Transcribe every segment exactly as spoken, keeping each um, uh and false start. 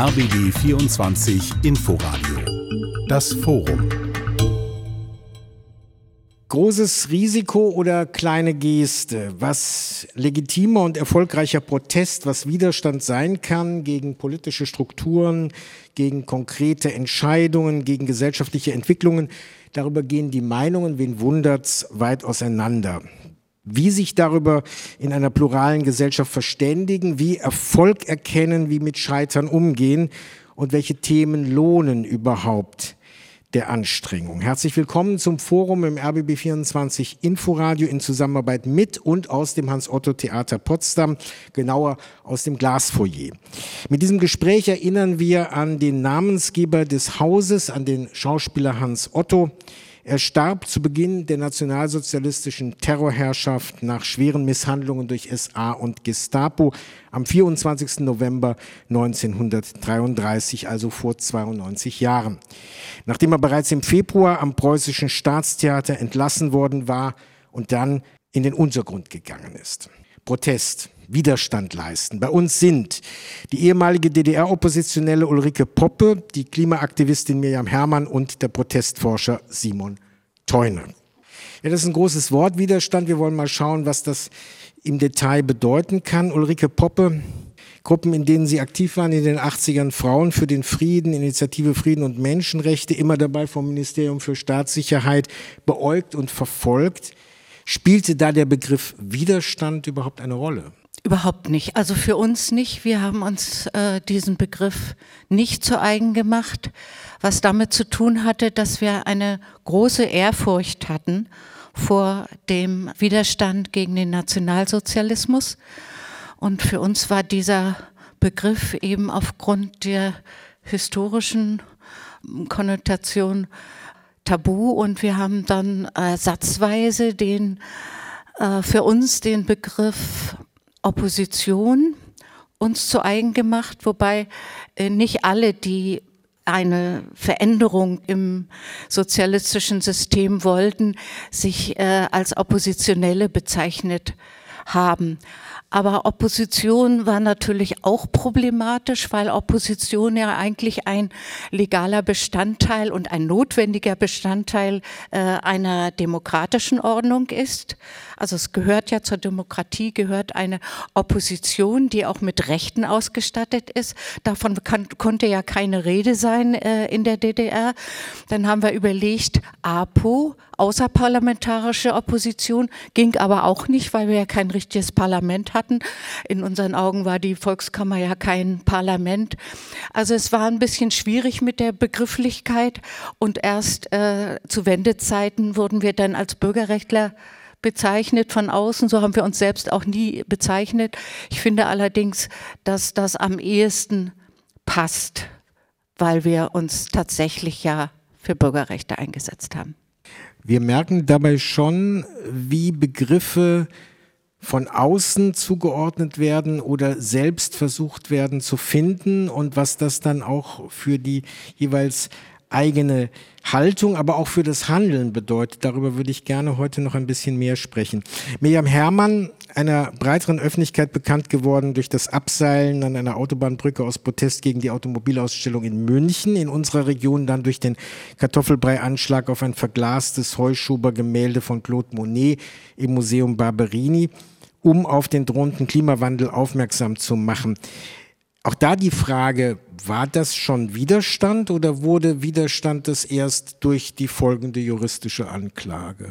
R B B vierundzwanzig Inforadio. Das Forum. Großes Risiko oder kleine Geste? Was legitimer und erfolgreicher Protest, was Widerstand sein kann gegen politische Strukturen, gegen konkrete Entscheidungen, gegen gesellschaftliche Entwicklungen, darüber gehen die Meinungen, wen wundert's, weit auseinander. Wie sich darüber in einer pluralen Gesellschaft verständigen, wie Erfolg erkennen, wie mit Scheitern umgehen und welche Themen lohnen überhaupt der Anstrengung. Herzlich willkommen zum Forum im R B B vierundzwanzig Inforadio in Zusammenarbeit mit und aus dem Hans-Otto-Theater Potsdam, genauer aus dem Glasfoyer. Mit diesem Gespräch erinnern wir an den Namensgeber des Hauses, an den Schauspieler Hans Otto. Er starb zu Beginn der nationalsozialistischen Terrorherrschaft nach schweren Misshandlungen durch S A und Gestapo am vierundzwanzigsten November neunzehnhundertdreiunddreißig, also vor zweiundneunzig Jahren. Nachdem er bereits im Februar am Preußischen Staatstheater entlassen worden war und dann in den Untergrund gegangen ist. Protest, Widerstand leisten. Bei uns sind die ehemalige D D R-Oppositionelle Ulrike Poppe, die Klimaaktivistin Miriam Herrmann und der Protestforscher Simon Theune. Ja, das ist ein großes Wort, Widerstand. Wir wollen mal schauen, was das im Detail bedeuten kann. Ulrike Poppe, Gruppen, in denen Sie aktiv waren in den achtzigern, Frauen für den Frieden, Initiative Frieden und Menschenrechte, immer dabei vom Ministerium für Staatssicherheit beäugt und verfolgt. Spielte da der Begriff Widerstand überhaupt eine Rolle? Überhaupt nicht. Also für uns nicht. Wir haben uns äh, diesen Begriff nicht zu eigen gemacht, was damit zu tun hatte, dass wir eine große Ehrfurcht hatten vor dem Widerstand gegen den Nationalsozialismus. Und für uns war dieser Begriff eben aufgrund der historischen Konnotation tabu, und wir haben dann ersatzweise den, äh, für uns den Begriff Opposition uns zu eigen gemacht, wobei äh, nicht alle, die eine Veränderung im sozialistischen System wollten, sich äh, als Oppositionelle bezeichnet haben. Aber Opposition war natürlich auch problematisch, weil Opposition ja eigentlich ein legaler Bestandteil und ein notwendiger Bestandteil äh, einer demokratischen Ordnung ist. Also es gehört ja zur Demokratie, gehört eine Opposition, die auch mit Rechten ausgestattet ist. Davon kann, konnte ja keine Rede sein äh, in der D D R. Dann haben wir überlegt, A P O, außerparlamentarische Opposition, ging aber auch nicht, weil wir ja kein richtiges Parlament hatten. In unseren Augen war die Volkskammer ja kein Parlament. Also es war ein bisschen schwierig mit der Begrifflichkeit, und erst äh, zu Wendezeiten wurden wir dann als Bürgerrechtler bezeichnet von außen. So haben wir uns selbst auch nie bezeichnet. Ich finde allerdings, dass das am ehesten passt, weil wir uns tatsächlich ja für Bürgerrechte eingesetzt haben. Wir merken dabei schon, wie Begriffe von außen zugeordnet werden oder selbst versucht werden zu finden und was das dann auch für die jeweils eigene Haltung, aber auch für das Handeln bedeutet. Darüber würde ich gerne heute noch ein bisschen mehr sprechen. Miriam Herrmann, einer breiteren Öffentlichkeit bekannt geworden durch das Abseilen an einer Autobahnbrücke aus Protest gegen die Automobilausstellung in München, in unserer Region dann durch den Kartoffelbrei-Anschlag auf ein verglastes Heuschober-Gemälde von Claude Monet im Museum Barberini, um auf den drohenden Klimawandel aufmerksam zu machen. Auch da die Frage, war das schon Widerstand oder wurde Widerstand das erst durch die folgende juristische Anklage?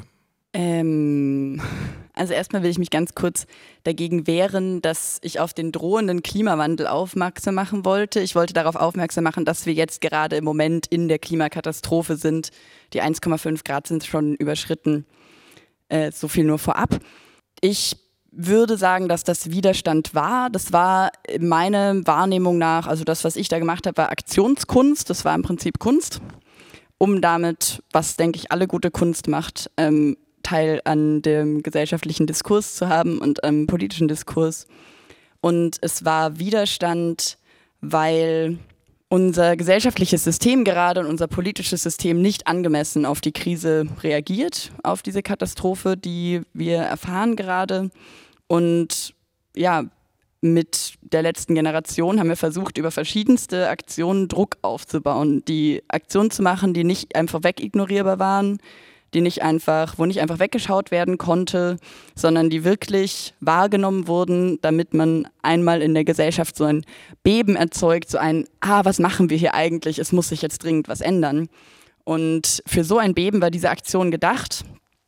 Ähm, also erstmal will ich mich ganz kurz dagegen wehren, dass ich auf den drohenden Klimawandel aufmerksam machen wollte. Ich wollte darauf aufmerksam machen, dass wir jetzt gerade im Moment in der Klimakatastrophe sind. Die eins Komma fünf Grad sind schon überschritten. Äh, so viel nur vorab. Ich würde sagen, dass das Widerstand war. Das war meiner Wahrnehmung nach, also das, was ich da gemacht habe, war Aktionskunst. Das war im Prinzip Kunst, um damit, was denke ich alle gute Kunst macht, ähm, Teil an dem gesellschaftlichen Diskurs zu haben und am politischen Diskurs. Und es war Widerstand, weil unser gesellschaftliches System gerade und unser politisches System nicht angemessen auf die Krise reagiert, auf diese Katastrophe, die wir erfahren gerade. Und ja, mit der letzten Generation haben wir versucht, über verschiedenste Aktionen Druck aufzubauen, die Aktionen zu machen, die nicht einfach wegignorierbar waren, die nicht einfach, wo nicht einfach weggeschaut werden konnte, sondern die wirklich wahrgenommen wurden, damit man einmal in der Gesellschaft so ein Beben erzeugt, so ein, ah, was machen wir hier eigentlich? Es muss sich jetzt dringend was ändern. Und für so ein Beben war diese Aktion gedacht.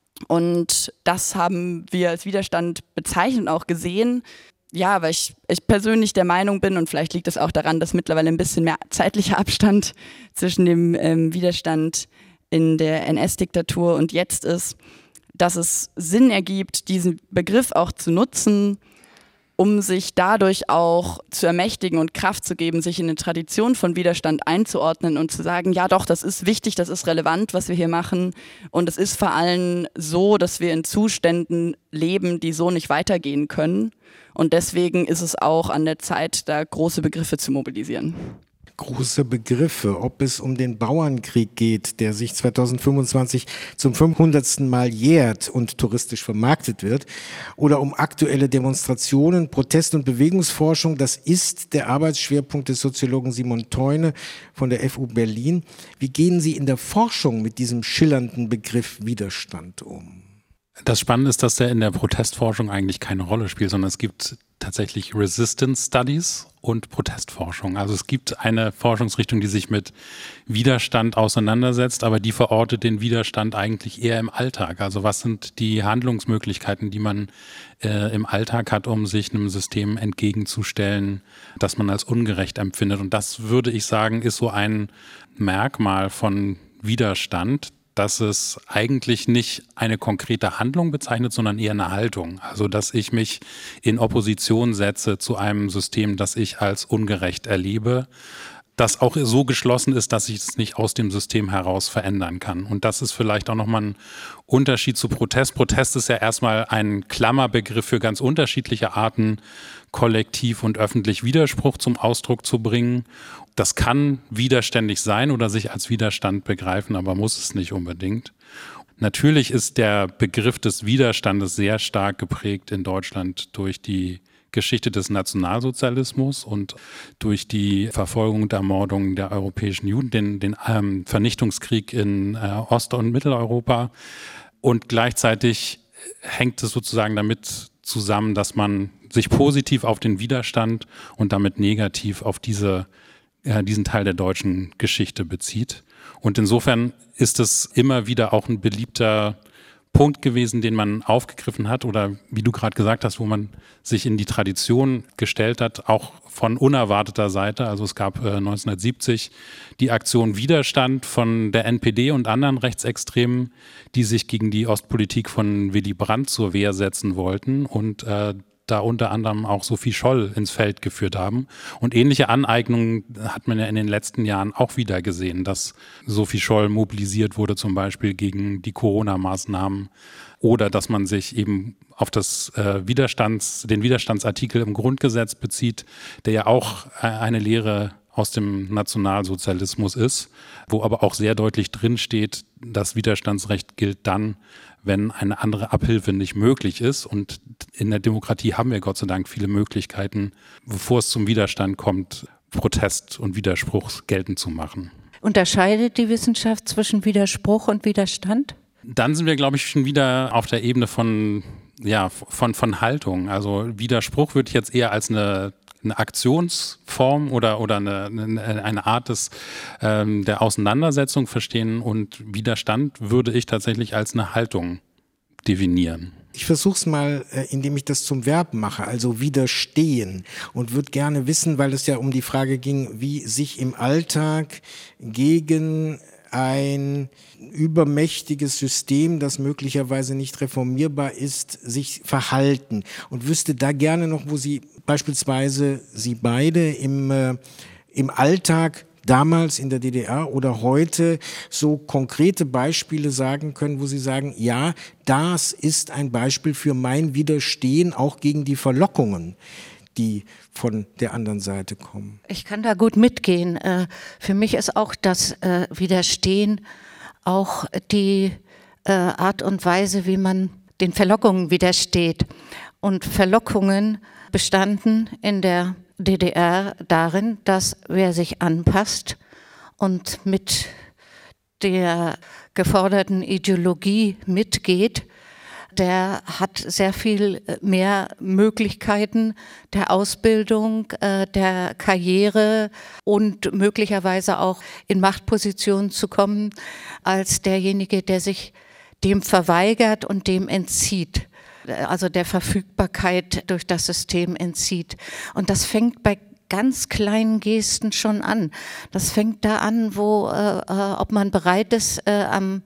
Und das haben wir als Widerstand bezeichnet und auch gesehen. Ja, weil ich, ich persönlich der Meinung bin, und vielleicht liegt es auch daran, dass mittlerweile ein bisschen mehr zeitlicher Abstand zwischen dem ähm, Widerstand in der N S-Diktatur und jetzt ist, dass es Sinn ergibt, diesen Begriff auch zu nutzen, um sich dadurch auch zu ermächtigen und Kraft zu geben, sich in eine Tradition von Widerstand einzuordnen und zu sagen, ja doch, das ist wichtig, das ist relevant, was wir hier machen. Und es ist vor allem so, dass wir in Zuständen leben, die so nicht weitergehen können. Und deswegen ist es auch an der Zeit, da große Begriffe zu mobilisieren. Große Begriffe, ob es um den Bauernkrieg geht, der sich zweitausendfünfundzwanzig zum fünfhundertsten Mal jährt und touristisch vermarktet wird, oder um aktuelle Demonstrationen, Protest- und Bewegungsforschung, das ist der Arbeitsschwerpunkt des Soziologen Simon Theune von der F U Berlin. Wie gehen Sie in der Forschung mit diesem schillernden Begriff Widerstand um? Das Spannende ist, dass der in der Protestforschung eigentlich keine Rolle spielt, sondern es gibt tatsächlich Resistance Studies und Protestforschung. Also es gibt eine Forschungsrichtung, die sich mit Widerstand auseinandersetzt, aber die verortet den Widerstand eigentlich eher im Alltag. Also was sind die Handlungsmöglichkeiten, die man äh, im Alltag hat, um sich einem System entgegenzustellen, das man als ungerecht empfindet. Und das, würde ich sagen, ist so ein Merkmal von Widerstand, dass es eigentlich nicht eine konkrete Handlung bezeichnet, sondern eher eine Haltung. Also dass ich mich in Opposition setze zu einem System, das ich als ungerecht erlebe, das auch so geschlossen ist, dass ich es nicht aus dem System heraus verändern kann. Und das ist vielleicht auch nochmal ein Unterschied zu Protest. Protest ist ja erstmal ein Klammerbegriff für ganz unterschiedliche Arten, kollektiv und öffentlich Widerspruch zum Ausdruck zu bringen. Das kann widerständig sein oder sich als Widerstand begreifen, aber muss es nicht unbedingt. Natürlich ist der Begriff des Widerstandes sehr stark geprägt in Deutschland durch die Geschichte des Nationalsozialismus und durch die Verfolgung und Ermordung der europäischen Juden, den, den ähm, Vernichtungskrieg in äh, Ost- und Mitteleuropa. Und gleichzeitig hängt es sozusagen damit zusammen, dass man sich positiv auf den Widerstand und damit negativ auf diese, äh, diesen Teil der deutschen Geschichte bezieht. Und insofern ist es immer wieder auch ein beliebter Punkt gewesen, den man aufgegriffen hat oder wie du gerade gesagt hast, wo man sich in die Tradition gestellt hat, auch von unerwarteter Seite. Also es gab äh, neunzehnhundertsiebzig die Aktion Widerstand von der N P D und anderen Rechtsextremen, die sich gegen die Ostpolitik von Willy Brandt zur Wehr setzen wollten und äh, da unter anderem auch Sophie Scholl ins Feld geführt haben. Und ähnliche Aneignungen hat man ja in den letzten Jahren auch wieder gesehen, dass Sophie Scholl mobilisiert wurde, zum Beispiel gegen die Corona-Maßnahmen oder dass man sich eben auf das äh, Widerstands, den Widerstandsartikel im Grundgesetz bezieht, der ja auch äh, eine Lehre aus dem Nationalsozialismus ist, wo aber auch sehr deutlich drin steht, das Widerstandsrecht gilt dann, wenn eine andere Abhilfe nicht möglich ist. Und in der Demokratie haben wir Gott sei Dank viele Möglichkeiten, bevor es zum Widerstand kommt, Protest und Widerspruch geltend zu machen. Unterscheidet die Wissenschaft zwischen Widerspruch und Widerstand? Dann sind wir, glaube ich, schon wieder auf der Ebene von, ja, von, von Haltung. Also Widerspruch würde ich jetzt eher als eine eine Aktionsform oder, oder eine, eine Art des, ähm, der Auseinandersetzung verstehen und Widerstand würde ich tatsächlich als eine Haltung definieren. Ich versuche es mal, indem ich das zum Verb mache, also widerstehen und würde gerne wissen, weil es ja um die Frage ging, wie sich im Alltag gegen ein übermächtiges System, das möglicherweise nicht reformierbar ist, sich verhalten und wüsste da gerne noch, wo Sie beispielsweise Sie beide im, äh, im Alltag damals in der D D R oder heute so konkrete Beispiele sagen können, wo Sie sagen, ja, das ist ein Beispiel für mein Widerstehen auch gegen die Verlockungen, die von der anderen Seite kommen. Ich kann da gut mitgehen. Für mich ist auch das Widerstehen auch die Art und Weise, wie man den Verlockungen widersteht. und Verlockungen bestanden in der D D R darin, dass wer sich anpasst und mit der geforderten Ideologie mitgeht, der hat sehr viel mehr Möglichkeiten der Ausbildung, der Karriere und möglicherweise auch in Machtpositionen zu kommen, als derjenige, der sich dem verweigert und dem entzieht, also der Verfügbarkeit durch das System entzieht. Und das fängt bei ganz kleinen Gesten schon an. Das fängt da an, wo, äh, ob man bereit ist, äh, am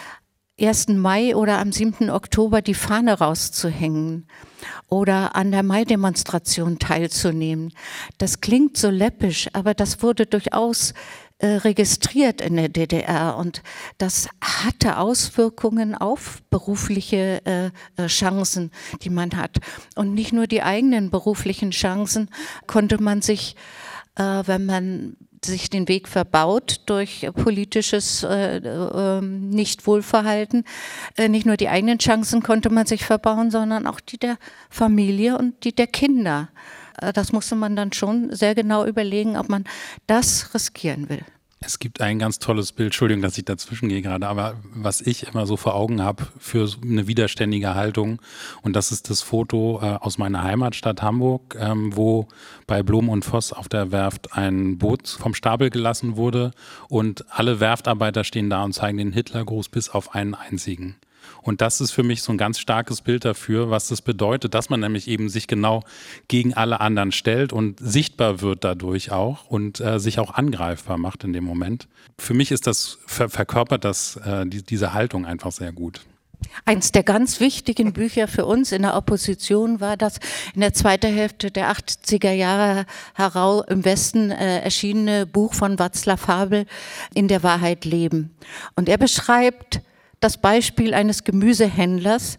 ersten Mai oder am siebten Oktober die Fahne rauszuhängen oder an der Mai-Demonstration teilzunehmen. Das klingt so läppisch, aber das wurde durchaus äh, registriert in der D D R und das hatte Auswirkungen auf berufliche äh, Chancen, die man hat. Und nicht nur die eigenen beruflichen Chancen konnte man sich, äh, wenn man sich den Weg verbaut durch politisches äh, äh, Nichtwohlverhalten. Äh, nicht nur die eigenen Chancen konnte man sich verbauen, sondern auch die der Familie und die der Kinder. Äh, das musste man dann schon sehr genau überlegen, ob man das riskieren will. Es gibt ein ganz tolles Bild, Entschuldigung, dass ich dazwischen gehe gerade, aber was ich immer so vor Augen habe für eine widerständige Haltung, und das ist das Foto äh, aus meiner Heimatstadt Hamburg, ähm, wo bei Blom und Voss auf der Werft ein Boot vom Stapel gelassen wurde und alle Werftarbeiter stehen da und zeigen den Hitlergruß bis auf einen einzigen. Und das ist für mich so ein ganz starkes Bild dafür, was das bedeutet, dass man nämlich eben sich genau gegen alle anderen stellt und sichtbar wird dadurch auch und äh, sich auch angreifbar macht in dem Moment. Für mich ist das, ver- verkörpert das äh, die, diese Haltung einfach sehr gut. Eins der ganz wichtigen Bücher für uns in der Opposition war das in der zweiten Hälfte der achtziger Jahre herau im Westen äh, erschienene Buch von Václav Havel, In der Wahrheit leben. Und er beschreibt das Beispiel eines Gemüsehändlers,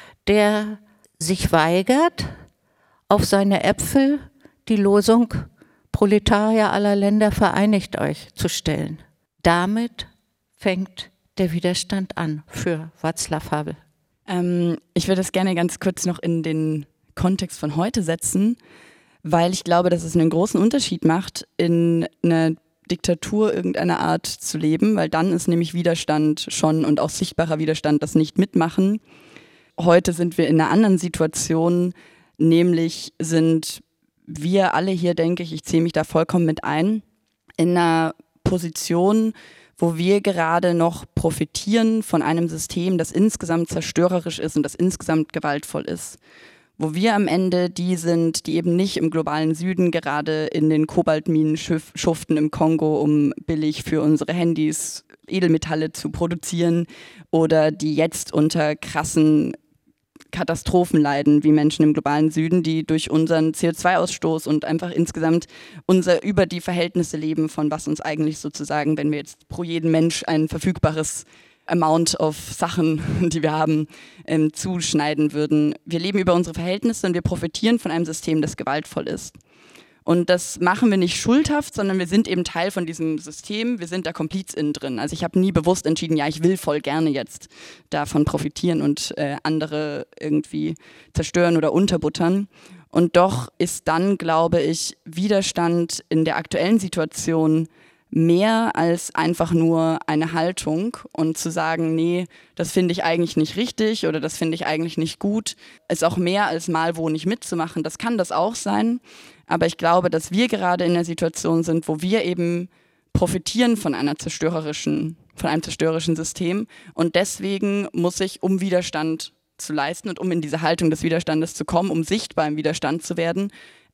der sich weigert, auf seine Äpfel die Losung Proletarier aller Länder vereinigt euch zu stellen. Damit fängt der Widerstand an für Václav Havel. Ähm, ich würde das gerne ganz kurz noch in den Kontext von heute setzen, weil ich glaube, dass es einen großen Unterschied macht, in einer Diktatur irgendeiner Art zu leben, weil dann ist nämlich Widerstand schon und auch sichtbarer Widerstand das Nicht-Mitmachen. Heute sind wir in einer anderen Situation, nämlich sind wir alle hier, denke ich, ich zähle mich da vollkommen mit ein, in einer Position, wo wir gerade noch profitieren von einem System, das insgesamt zerstörerisch ist und das insgesamt gewaltvoll ist. Wo wir am Ende die sind, die eben nicht im globalen Süden gerade in den Kobaltminen schuften im Kongo, um billig für unsere Handys Edelmetalle zu produzieren, oder die jetzt unter krassen Katastrophen leiden, wie Menschen im globalen Süden, die durch unseren C O zwei Ausstoß und einfach insgesamt unser über die Verhältnisse leben, von was uns eigentlich sozusagen, wenn wir jetzt pro jeden Mensch ein verfügbares Amount of Sachen, die wir haben, ähm, zuschneiden würden. Wir leben über unsere Verhältnisse und wir profitieren von einem System, das gewaltvoll ist. Und das machen wir nicht schuldhaft, sondern wir sind eben Teil von diesem System, wir sind da KomplizInnen drin. Also ich habe nie bewusst entschieden, ja, ich will voll gerne jetzt davon profitieren und äh, andere irgendwie zerstören oder unterbuttern. Und doch ist dann, glaube ich, Widerstand in der aktuellen Situation mehr als einfach nur eine Haltung und zu sagen, nee, das finde ich eigentlich nicht richtig oder das finde ich eigentlich nicht gut, ist auch mehr als mal wo nicht mitzumachen. Das kann das auch sein, aber ich glaube, dass wir gerade in der Situation sind, wo wir eben profitieren von einer zerstörerischen, von einem zerstörerischen System, und deswegen muss ich, um Widerstand zu leisten und um in diese Haltung des Widerstandes zu kommen, um sichtbar im Widerstand zu werden,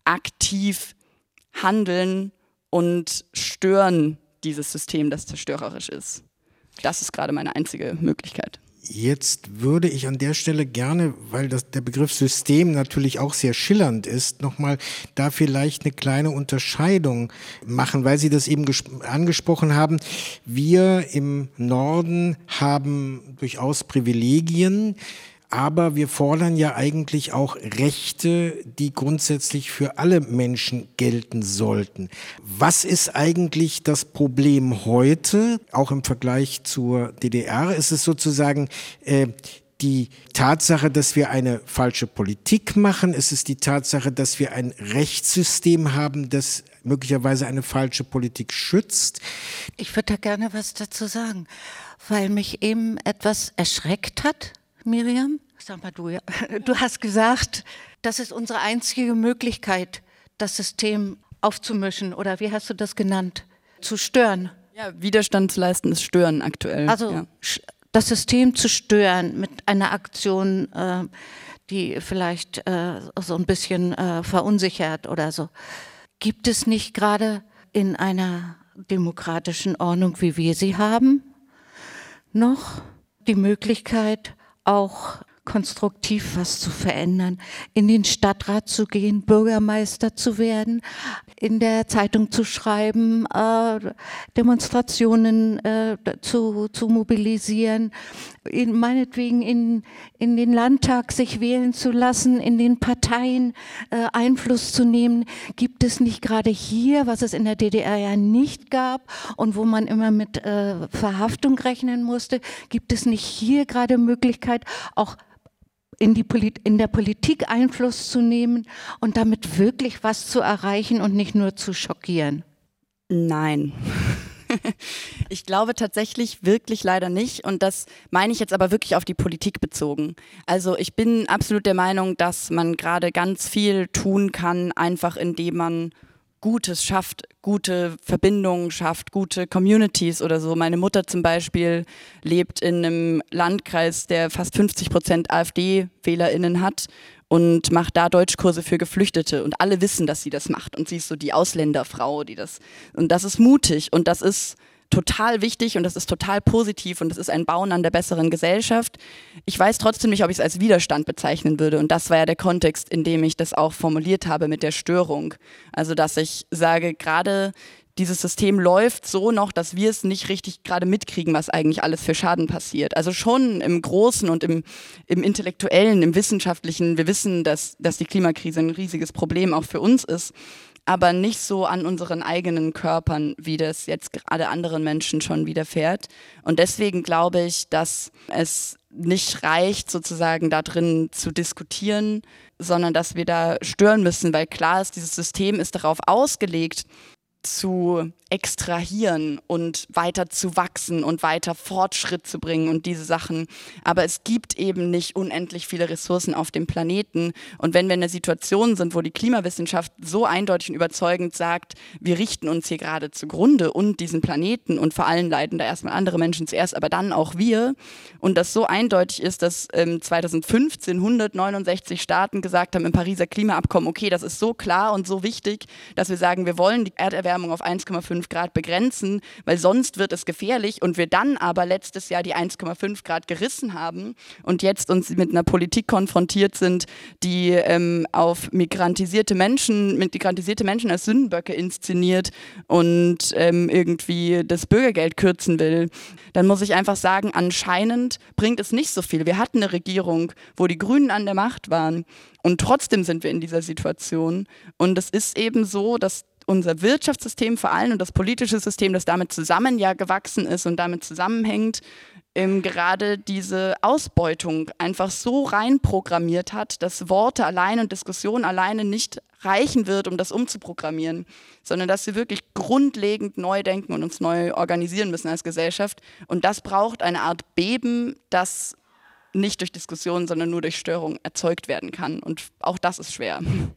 aktiv handeln und stören dieses System, das zerstörerisch ist. Das ist gerade meine einzige Möglichkeit. Jetzt würde ich an der Stelle gerne, weil das, der Begriff System natürlich auch sehr schillernd ist, nochmal da vielleicht eine kleine Unterscheidung machen, weil Sie das eben ges- angesprochen haben. Wir im Norden haben durchaus Privilegien, aber wir fordern ja eigentlich auch Rechte, die grundsätzlich für alle Menschen gelten sollten. Was ist eigentlich das Problem heute, auch im Vergleich zur D D R? Ist es sozusagen äh, die Tatsache, dass wir eine falsche Politik machen? Ist es die Tatsache, dass wir ein Rechtssystem haben, das möglicherweise eine falsche Politik schützt? Ich würde da gerne was dazu sagen, weil mich eben etwas erschreckt hat, Miriam. Sag mal du, ja. Du hast gesagt, das ist unsere einzige Möglichkeit, das System aufzumischen, oder wie hast du das genannt? Zu stören. Ja, Widerstand zu leisten ist stören aktuell. Also ja. Das System zu stören mit einer Aktion, äh, die vielleicht äh, so ein bisschen äh, verunsichert oder so. Gibt es nicht gerade in einer demokratischen Ordnung, wie wir sie haben, noch die Möglichkeit, auch konstruktiv was zu verändern, in den Stadtrat zu gehen, Bürgermeister zu werden, in der Zeitung zu schreiben, äh, Demonstrationen äh, zu, zu mobilisieren, in, meinetwegen in, in den Landtag sich wählen zu lassen, in den Parteien äh, Einfluss zu nehmen. Gibt es nicht gerade hier, was es in der D D R ja nicht gab und wo man immer mit äh, Verhaftung rechnen musste, gibt es nicht hier gerade Möglichkeit, auch in, die Polit- in der Politik Einfluss zu nehmen und damit wirklich was zu erreichen und nicht nur zu schockieren? Nein. Ich glaube tatsächlich wirklich leider nicht, und das meine ich jetzt aber wirklich auf die Politik bezogen. Also ich bin absolut der Meinung, dass man gerade ganz viel tun kann, einfach indem man Gutes schafft, gute Verbindungen schafft, gute Communities oder so. Meine Mutter zum Beispiel lebt in einem Landkreis, der fast fünfzig Prozent AfD-WählerInnen hat und macht da Deutschkurse für Geflüchtete, und alle wissen, dass sie das macht, und sie ist so die Ausländerfrau, die das, und das ist mutig und das ist total wichtig und das ist total positiv und das ist ein Bauen an der besseren Gesellschaft. Ich weiß trotzdem nicht, ob ich es als Widerstand bezeichnen würde, und das war ja der Kontext, in dem ich das auch formuliert habe mit der Störung. Also dass ich sage, gerade dieses System läuft so noch, dass wir es nicht richtig gerade mitkriegen, was eigentlich alles für Schaden passiert. Also schon im Großen und im, im Intellektuellen, im Wissenschaftlichen, wir wissen, dass, dass die Klimakrise ein riesiges Problem auch für uns ist, aber nicht so an unseren eigenen Körpern, wie das jetzt gerade anderen Menschen schon widerfährt. Und deswegen glaube ich, dass es nicht reicht, sozusagen da drin zu diskutieren, sondern dass wir da stören müssen, weil klar ist, dieses System ist darauf ausgelegt, zu extrahieren und weiter zu wachsen und weiter Fortschritt zu bringen und diese Sachen. Aber es gibt eben nicht unendlich viele Ressourcen auf dem Planeten. Und wenn wir in einer Situation sind, wo die Klimawissenschaft so eindeutig und überzeugend sagt, wir richten uns hier gerade zugrunde und diesen Planeten, und vor allem leiden da erstmal andere Menschen zuerst, aber dann auch wir, und das so eindeutig ist, dass ähm, zweitausendfünfzehn hundertneunundsechzig Staaten gesagt haben im Pariser Klimaabkommen, okay, das ist so klar und so wichtig, dass wir sagen, wir wollen die Erderwärmung auf eins Komma fünf Grad begrenzen, weil sonst wird es gefährlich, und wir dann aber letztes Jahr die eins Komma fünf Grad gerissen haben und jetzt uns mit einer Politik konfrontiert sind, die ähm, auf migrantisierte Menschen, mit migrantisierte Menschen als Sündenböcke inszeniert und ähm, irgendwie das Bürgergeld kürzen will, dann muss ich einfach sagen, anscheinend bringt es nicht so viel. Wir hatten eine Regierung, wo die Grünen an der Macht waren, und trotzdem sind wir in dieser Situation, und es ist eben so, dass unser Wirtschaftssystem vor allem und das politische System, das damit zusammen ja gewachsen ist und damit zusammenhängt, ähm, gerade diese Ausbeutung einfach so reinprogrammiert hat, dass Worte allein und Diskussion alleine nicht reichen wird, um das umzuprogrammieren, sondern dass wir wirklich grundlegend neu denken und uns neu organisieren müssen als Gesellschaft. Und das braucht eine Art Beben, das nicht durch Diskussion, sondern nur durch Störung erzeugt werden kann. Und auch das ist schwer.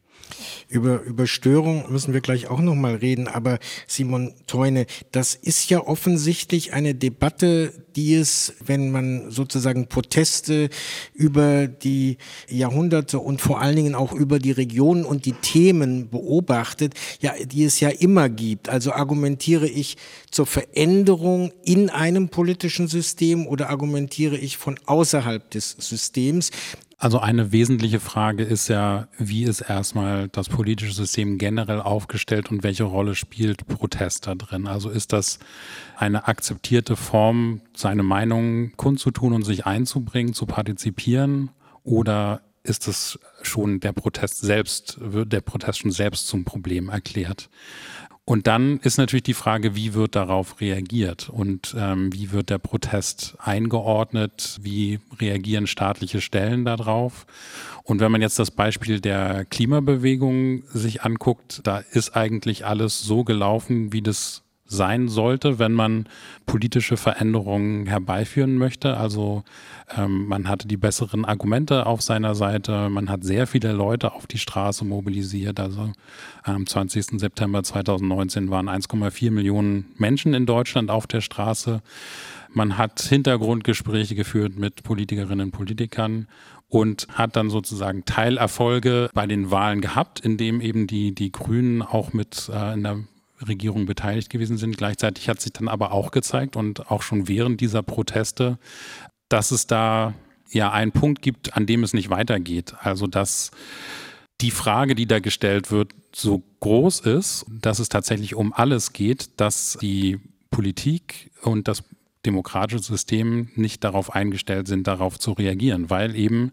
Über, über Störung müssen wir gleich auch noch mal reden, aber Simon Theune, das ist ja offensichtlich eine Debatte, die es, wenn man sozusagen Proteste über die Jahrhunderte und vor allen Dingen auch über die Regionen und die Themen beobachtet, ja, die es ja immer gibt. Also argumentiere ich zur Veränderung in einem politischen System oder argumentiere ich von außerhalb des Systems? Also eine wesentliche Frage ist ja, wie ist erstmal das politische System generell aufgestellt und welche Rolle spielt Protest da drin? Also ist das eine akzeptierte Form, seine Meinung kundzutun und sich einzubringen, zu partizipieren, oder ist es schon der Protest selbst, wird der Protest schon selbst zum Problem erklärt? Und dann ist natürlich die Frage, wie wird darauf reagiert und ähm, wie wird der Protest eingeordnet, wie reagieren staatliche Stellen darauf. Und wenn man jetzt das Beispiel der Klimabewegung sich anguckt, da ist eigentlich alles so gelaufen, wie das sein sollte, wenn man politische Veränderungen herbeiführen möchte. Also ähm, man hatte die besseren Argumente auf seiner Seite, man hat sehr viele Leute auf die Straße mobilisiert. Also am zwanzigsten September zweitausendneunzehn waren eins Komma vier Millionen Menschen in Deutschland auf der Straße. Man hat Hintergrundgespräche geführt mit Politikerinnen und Politikern und hat dann sozusagen Teilerfolge bei den Wahlen gehabt, indem eben die, die Grünen auch mit äh, in der Regierung beteiligt gewesen sind. Gleichzeitig hat sich dann aber auch gezeigt und auch schon während dieser Proteste, dass es da ja einen Punkt gibt, an dem es nicht weitergeht. Also dass die Frage, die da gestellt wird, so groß ist, dass es tatsächlich um alles geht, dass die Politik und das demokratische System nicht darauf eingestellt sind, darauf zu reagieren, weil eben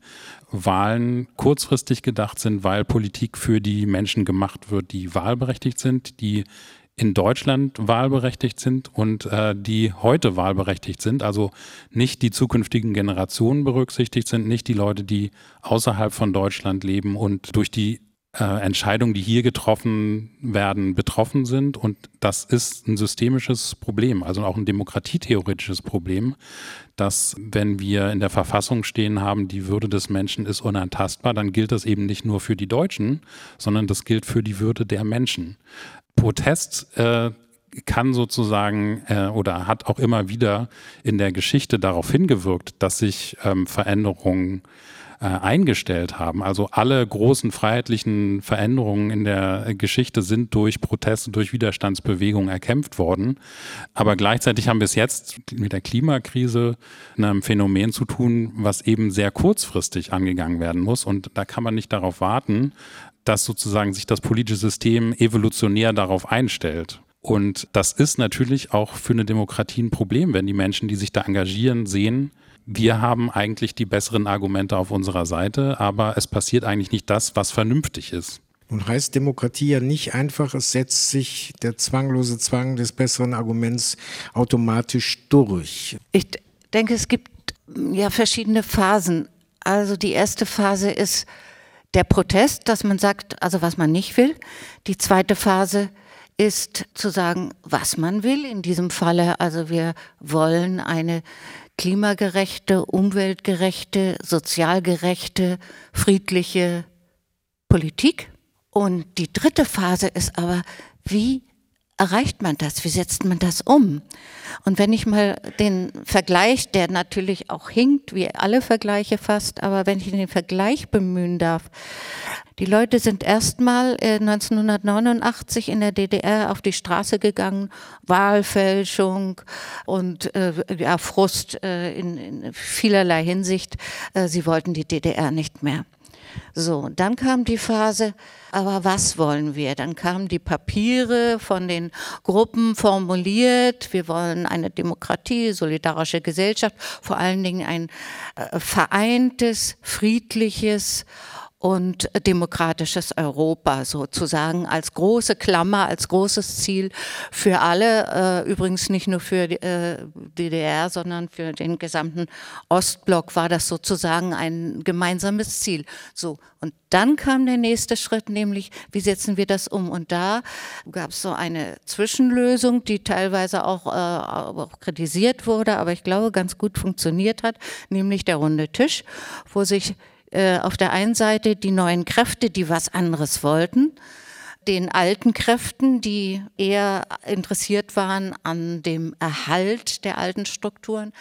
Wahlen kurzfristig gedacht sind, weil Politik für die Menschen gemacht wird, die wahlberechtigt sind, die in Deutschland wahlberechtigt sind und äh, die heute wahlberechtigt sind, also nicht die zukünftigen Generationen berücksichtigt sind, nicht die Leute, die außerhalb von Deutschland leben und durch die Äh, Entscheidungen, die hier getroffen werden, betroffen sind. Und das ist ein systemisches Problem, also auch ein demokratietheoretisches Problem, dass wenn wir in der Verfassung stehen haben, die Würde des Menschen ist unantastbar, dann gilt das eben nicht nur für die Deutschen, sondern das gilt für die Würde der Menschen. Protest äh, kann sozusagen äh, oder hat auch immer wieder in der Geschichte darauf hingewirkt, dass sich ähm, Veränderungen eingestellt haben. Also alle großen freiheitlichen Veränderungen in der Geschichte sind durch Proteste, durch Widerstandsbewegungen erkämpft worden. Aber gleichzeitig haben wir es jetzt mit der Klimakrise einem Phänomen zu tun, was eben sehr kurzfristig angegangen werden muss. Und da kann man nicht darauf warten, dass sozusagen sich das politische System evolutionär darauf einstellt. Und das ist natürlich auch für eine Demokratie ein Problem, wenn die Menschen, die sich da engagieren, sehen, wir haben eigentlich die besseren Argumente auf unserer Seite, aber es passiert eigentlich nicht das, was vernünftig ist. Nun heißt Demokratie ja nicht einfach, es setzt sich der zwanglose Zwang des besseren Arguments automatisch durch. Ich denke, es gibt ja verschiedene Phasen. Also die erste Phase ist der Protest, dass man sagt, also was man nicht will. Die zweite Phase ist zu sagen, was man will. In diesem Falle, also wir wollen eine klimagerechte, umweltgerechte, sozialgerechte, friedliche Politik. Und die dritte Phase ist aber, wie erreicht man das? Wie setzt man das um? Und wenn ich mal den Vergleich, der natürlich auch hinkt, wie alle Vergleiche fast, aber wenn ich den Vergleich bemühen darf, die Leute sind erstmal neunzehnhundertneunundachtzig in der D D R auf die Straße gegangen, Wahlfälschung und äh, ja, Frust äh, in, in vielerlei Hinsicht. Äh, sie wollten die D D R nicht mehr. So, dann kam die Phase, aber was wollen wir? Dann kamen die Papiere von den Gruppen formuliert. Wir wollen eine Demokratie, solidarische Gesellschaft, vor allen Dingen ein äh, vereintes, friedliches und demokratisches Europa sozusagen als große Klammer, als großes Ziel für alle, äh, übrigens nicht nur für die äh, D D R, sondern für den gesamten Ostblock war das sozusagen ein gemeinsames Ziel. So, und dann kam der nächste Schritt, nämlich wie setzen wir das um? Und da gab es so eine Zwischenlösung, die teilweise auch, äh, auch kritisiert wurde, aber ich glaube ganz gut funktioniert hat, nämlich der runde Tisch, wo sich auf der einen Seite die neuen Kräfte, die was anderes wollten, den alten Kräften, die eher interessiert waren an dem Erhalt der alten Strukturen,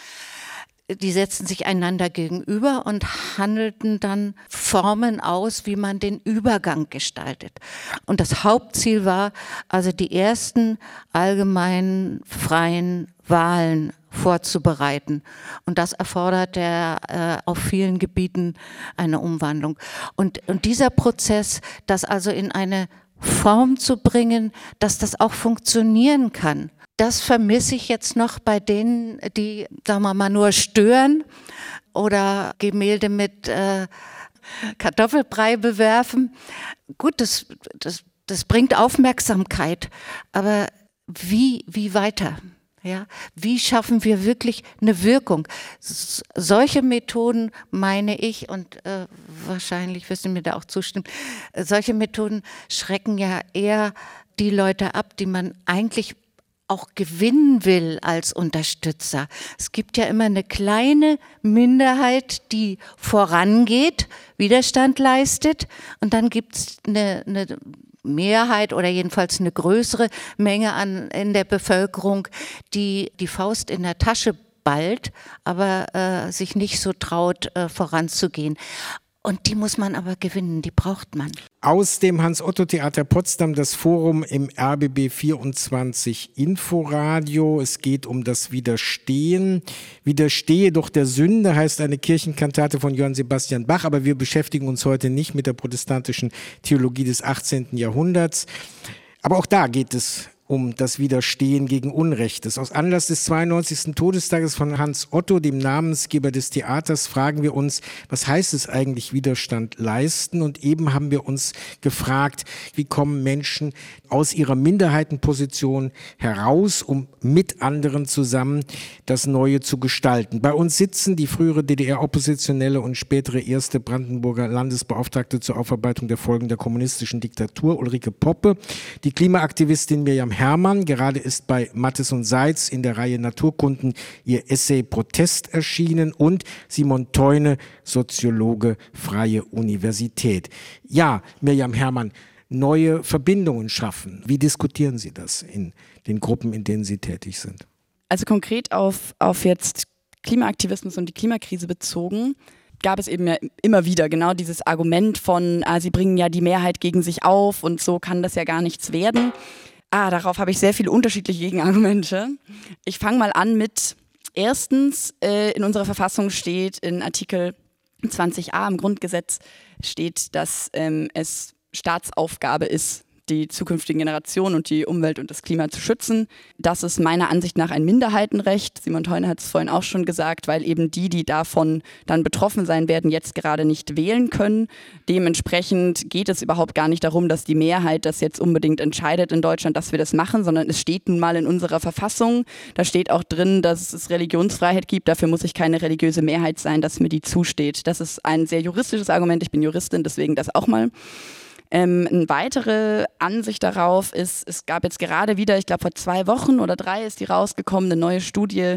die setzten sich einander gegenüber und handelten dann Formen aus, wie man den Übergang gestaltet. Und das Hauptziel war also die ersten allgemeinen freien Wahlen vorzubereiten. Und das erfordert der, äh, auf vielen Gebieten eine Umwandlung. Und, und dieser Prozess, das also in eine Form zu bringen, dass das auch funktionieren kann, das vermisse ich jetzt noch bei denen, die, sagen wir mal, nur stören oder Gemälde mit äh, Kartoffelbrei bewerfen. Gut, das, das das bringt Aufmerksamkeit, aber wie, wie weiter? Ja, wie schaffen wir wirklich eine Wirkung? S- solche Methoden, meine ich, und äh, wahrscheinlich wirst du mir da auch zustimmen, äh, solche Methoden schrecken ja eher die Leute ab, die man eigentlich auch gewinnen will als Unterstützer. Es gibt ja immer eine kleine Minderheit, die vorangeht, Widerstand leistet, und dann gibt es eine, eine Mehrheit oder jedenfalls eine größere Menge an, in der Bevölkerung, die die Faust in der Tasche ballt, aber äh, sich nicht so traut, äh, voranzugehen. Und die muss man aber gewinnen, die braucht man. Aus dem Hans-Otto-Theater Potsdam das Forum im R B B vierundzwanzig Inforadio. Es geht um das Widerstehen. Widerstehe doch der Sünde heißt eine Kirchenkantate von Johann Sebastian Bach, aber wir beschäftigen uns heute nicht mit der protestantischen Theologie des achtzehnten Jahrhunderts. Aber auch da geht es um das Widerstehen gegen Unrechtes. Aus Anlass des zweiundneunzigsten Todestages von Hans Otto, dem Namensgeber des Theaters, fragen wir uns, was heißt es eigentlich Widerstand leisten? Und eben haben wir uns gefragt, wie kommen Menschen aus ihrer Minderheitenposition heraus, um mit anderen zusammen das Neue zu gestalten. Bei uns sitzen die frühere D D R-Oppositionelle und spätere erste Brandenburger Landesbeauftragte zur Aufarbeitung der Folgen der kommunistischen Diktatur, Ulrike Poppe, die Klimaaktivistin Mirjam Herrmann, gerade ist bei Mattes und Seitz in der Reihe Naturkunden ihr Essay Protest erschienen, und Simon Theune, Soziologe, Freie Universität. Ja, Mirjam Herrmann, neue Verbindungen schaffen. Wie diskutieren Sie das in den Gruppen, in denen Sie tätig sind? Also konkret auf, auf jetzt Klimaaktivismus und die Klimakrise bezogen, gab es eben ja immer wieder genau dieses Argument von, ah, sie bringen ja die Mehrheit gegen sich auf und so kann das ja gar nichts werden. Ah, darauf habe ich sehr viele unterschiedliche Gegenargumente. Ich fange mal an mit, erstens, äh, in unserer Verfassung steht in Artikel zwanzig a im Grundgesetz steht, dass ähm, es Staatsaufgabe ist, die zukünftigen Generationen und die Umwelt und das Klima zu schützen. Das ist meiner Ansicht nach ein Minderheitenrecht. Simon Theune hat es vorhin auch schon gesagt, weil eben die, die davon dann betroffen sein werden, jetzt gerade nicht wählen können. Dementsprechend geht es überhaupt gar nicht darum, dass die Mehrheit das jetzt unbedingt entscheidet in Deutschland, dass wir das machen, sondern es steht nun mal in unserer Verfassung. Da steht auch drin, dass es Religionsfreiheit gibt. Dafür muss ich keine religiöse Mehrheit sein, dass mir die zusteht. Das ist ein sehr juristisches Argument. Ich bin Juristin, deswegen das auch mal. Ähm, eine weitere Ansicht darauf ist, es gab jetzt gerade wieder, ich glaube vor zwei Wochen oder drei ist die rausgekommen, eine neue Studie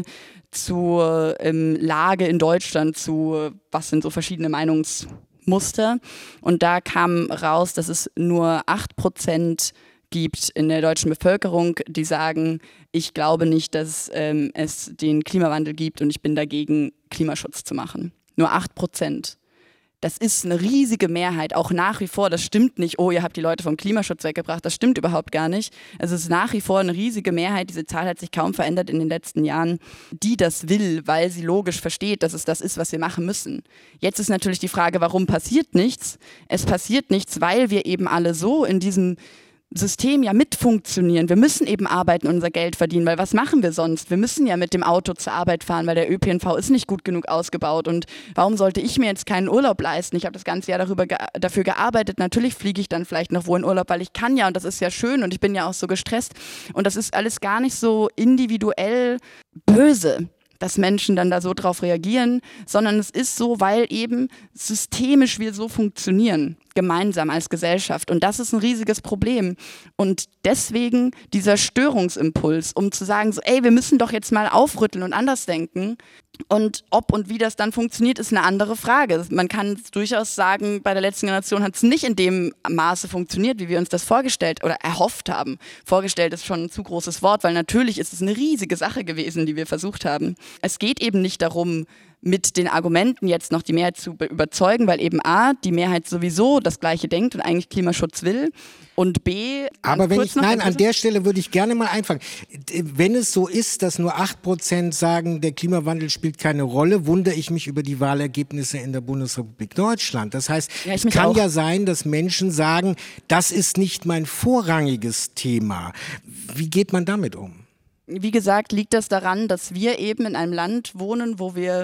zur ähm, Lage in Deutschland, zu was sind so verschiedene Meinungsmuster. Und da kam raus, dass es nur acht Prozent gibt in der deutschen Bevölkerung, die sagen, ich glaube nicht, dass ähm, es den Klimawandel gibt und ich bin dagegen, Klimaschutz zu machen. Nur acht Prozent. Das ist eine riesige Mehrheit, auch nach wie vor. Das stimmt nicht, oh, ihr habt die Leute vom Klimaschutz weggebracht. Das stimmt überhaupt gar nicht. Also es ist nach wie vor eine riesige Mehrheit, diese Zahl hat sich kaum verändert in den letzten Jahren, die das will, weil sie logisch versteht, dass es das ist, was wir machen müssen. Jetzt ist natürlich die Frage, warum passiert nichts? Es passiert nichts, weil wir eben alle so in diesem System ja mitfunktionieren. Wir müssen eben arbeiten und unser Geld verdienen, weil was machen wir sonst? Wir müssen ja mit dem Auto zur Arbeit fahren, weil der Ö P N V ist nicht gut genug ausgebaut. Und warum sollte ich mir jetzt keinen Urlaub leisten? Ich habe das ganze Jahr darüber ge- dafür gearbeitet. Natürlich fliege ich dann vielleicht noch wo in Urlaub, weil ich kann ja und das ist ja schön und ich bin ja auch so gestresst. Und das ist alles gar nicht so individuell böse, dass Menschen dann da so drauf reagieren, sondern es ist so, weil eben systemisch wir so funktionieren, gemeinsam als Gesellschaft. Und das ist ein riesiges Problem. Und deswegen dieser Störungsimpuls, um zu sagen, so, ey, wir müssen doch jetzt mal aufrütteln und anders denken. Und ob und wie das dann funktioniert, ist eine andere Frage. Man kann durchaus sagen, bei der letzten Generation hat es nicht in dem Maße funktioniert, wie wir uns das vorgestellt oder erhofft haben. Vorgestellt ist schon ein zu großes Wort, weil natürlich ist es eine riesige Sache gewesen, die wir versucht haben. Es geht eben nicht darum, mit den Argumenten jetzt noch die Mehrheit zu überzeugen, weil eben A, die Mehrheit sowieso das Gleiche denkt und eigentlich Klimaschutz will, und B... Aber wenn ich, nein, an der Stelle würde ich gerne mal einfangen. Wenn es so ist, dass nur acht Prozent sagen, der Klimawandel spielt keine Rolle, wundere ich mich über die Wahlergebnisse in der Bundesrepublik Deutschland. Das heißt, ja, es kann auch. ja sein, dass Menschen sagen, das ist nicht mein vorrangiges Thema. Wie geht man damit um? Wie gesagt, liegt das daran, dass wir eben in einem Land wohnen, wo wir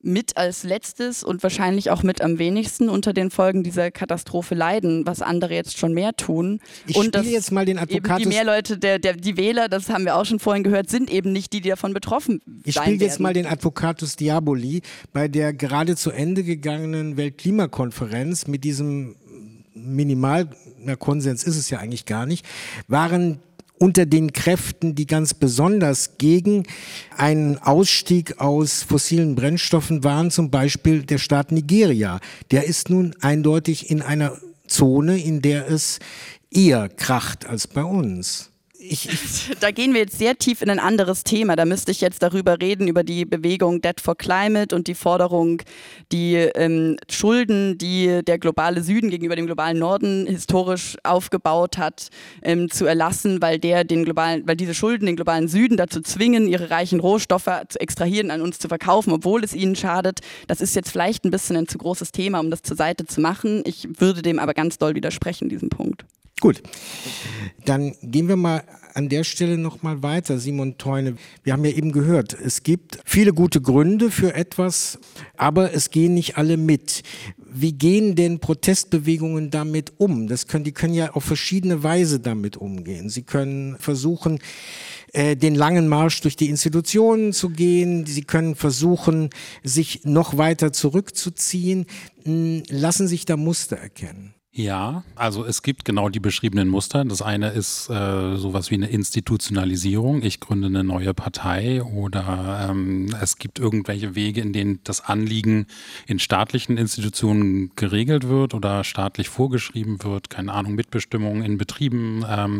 mit als letztes und wahrscheinlich auch mit am wenigsten unter den Folgen dieser Katastrophe leiden, was andere jetzt schon mehr tun. Ich und spiele jetzt mal den Advocatus... Eben die mehr Leute, der, der, die Wähler, das haben wir auch schon vorhin gehört, sind eben nicht die, die davon betroffen sein Ich spiele jetzt werden. mal den Advocatus Diaboli bei der gerade zu Ende gegangenen Weltklimakonferenz mit diesem Minimal, na, Konsens ist es ja eigentlich gar nicht, waren unter den Kräften, die ganz besonders gegen einen Ausstieg aus fossilen Brennstoffen waren, zum Beispiel der Staat Nigeria. Der ist nun eindeutig in einer Zone, in der es eher kracht als bei uns. Ich, ich da gehen wir jetzt sehr tief in ein anderes Thema. Da müsste ich jetzt darüber reden, über die Bewegung Debt for Climate und die Forderung, die ähm, Schulden, die der globale Süden gegenüber dem globalen Norden historisch aufgebaut hat, ähm, zu erlassen, weil der den globalen, weil diese Schulden den globalen Süden dazu zwingen, ihre reichen Rohstoffe zu extrahieren, an uns zu verkaufen, obwohl es ihnen schadet. Das ist jetzt vielleicht ein bisschen ein zu großes Thema, um das zur Seite zu machen. Ich würde dem aber ganz doll widersprechen, diesem Punkt. Gut, dann gehen wir mal an der Stelle nochmal weiter, Simon Theune. Wir haben ja eben gehört, es gibt viele gute Gründe für etwas, aber es gehen nicht alle mit. Wie gehen denn Protestbewegungen damit um? Das können, die können ja auf verschiedene Weise damit umgehen. Sie können versuchen, den langen Marsch durch die Institutionen zu gehen. Sie können versuchen, sich noch weiter zurückzuziehen. Lassen sich da Muster erkennen? Ja, also es gibt genau die beschriebenen Muster. Das eine ist äh, sowas wie eine Institutionalisierung. Ich gründe eine neue Partei oder ähm, es gibt irgendwelche Wege, in denen das Anliegen in staatlichen Institutionen geregelt wird oder staatlich vorgeschrieben wird. Keine Ahnung, Mitbestimmung in Betrieben, ähm,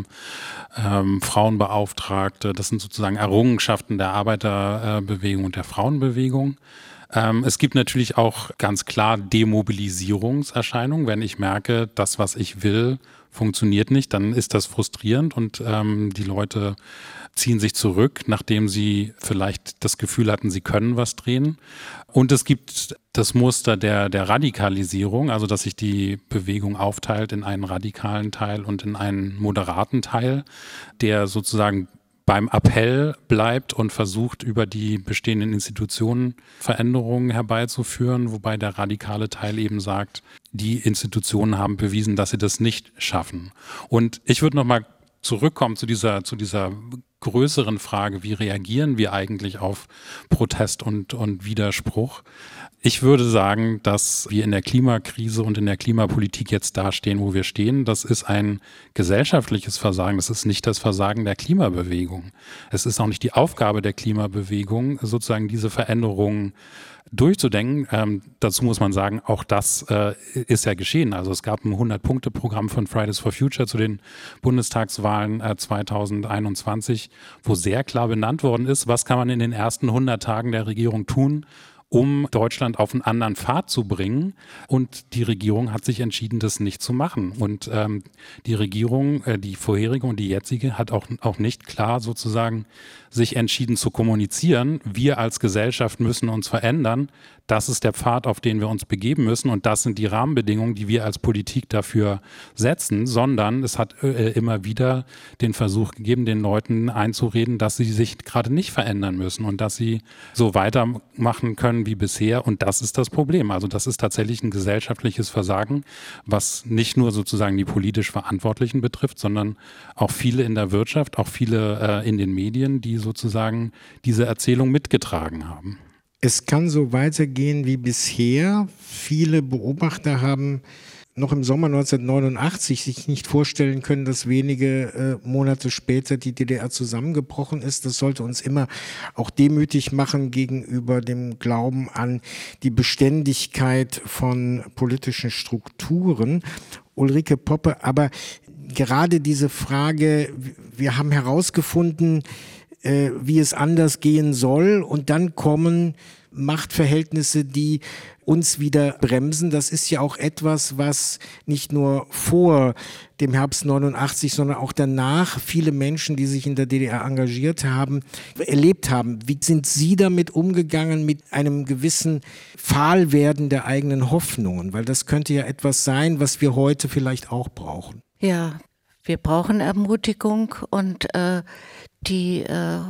ähm, Frauenbeauftragte. Das sind sozusagen Errungenschaften der Arbeiterbewegung und der Frauenbewegung. Ähm, es gibt natürlich auch ganz klar Demobilisierungserscheinungen. Wenn ich merke, das, was ich will, funktioniert nicht, dann ist das frustrierend und ähm, die Leute ziehen sich zurück, nachdem sie vielleicht das Gefühl hatten, sie können was drehen. Und es gibt das Muster der, der Radikalisierung, also dass sich die Bewegung aufteilt in einen radikalen Teil und in einen moderaten Teil, der sozusagen beim Appell bleibt und versucht, über die bestehenden Institutionen Veränderungen herbeizuführen, wobei der radikale Teil eben sagt, die Institutionen haben bewiesen, dass sie das nicht schaffen. Und ich würde nochmal zurückkommen zu dieser, zu dieser größeren Frage, wie reagieren wir eigentlich auf Protest und, und Widerspruch? Ich würde sagen, dass wir in der Klimakrise und in der Klimapolitik jetzt dastehen, wo wir stehen. Das ist ein gesellschaftliches Versagen. Das ist nicht das Versagen der Klimabewegung. Es ist auch nicht die Aufgabe der Klimabewegung, sozusagen diese Veränderungen durchzudenken. Ähm, dazu muss man sagen, auch das äh, ist ja geschehen. Also es gab ein hundert-Punkte-Programm von Fridays for Future zu den Bundestagswahlen äh, zweitausendeinundzwanzig, wo sehr klar benannt worden ist, was kann man in den ersten hundert Tagen der Regierung tun, um Deutschland auf einen anderen Pfad zu bringen. Und die Regierung hat sich entschieden, das nicht zu machen. Und ähm, die Regierung, äh, die vorherige und die jetzige, hat auch, auch nicht klar sozusagen sich entschieden zu kommunizieren. Wir als Gesellschaft müssen uns verändern. Das ist der Pfad, auf den wir uns begeben müssen. Und das sind die Rahmenbedingungen, die wir als Politik dafür setzen. Sondern es hat äh, immer wieder den Versuch gegeben, den Leuten einzureden, dass sie sich gerade nicht verändern müssen und dass sie so weitermachen können wie bisher. Und das ist das Problem. Also das ist tatsächlich ein gesellschaftliches Versagen, was nicht nur sozusagen die politisch Verantwortlichen betrifft, sondern auch viele in der Wirtschaft, auch viele äh, in den Medien, die sozusagen diese Erzählung mitgetragen haben. Es kann so weitergehen wie bisher. Viele Beobachter haben noch im Sommer neunzehnhundertneunundachtzig sich nicht vorstellen können, dass wenige äh, Monate später die D D R zusammengebrochen ist. Das sollte uns immer auch demütig machen gegenüber dem Glauben an die Beständigkeit von politischen Strukturen. Ulrike Poppe, aber gerade diese Frage, wir haben herausgefunden, äh, wie es anders gehen soll, und dann kommen Machtverhältnisse, die uns wieder bremsen. Das ist ja auch etwas, was nicht nur vor dem Herbst neunundachtzig, sondern auch danach viele Menschen, die sich in der D D R engagiert haben, erlebt haben. Wie sind Sie damit umgegangen, mit einem gewissen Fahlwerden der eigenen Hoffnungen? Weil das könnte ja etwas sein, was wir heute vielleicht auch brauchen. Ja, wir brauchen Ermutigung, und äh, die äh,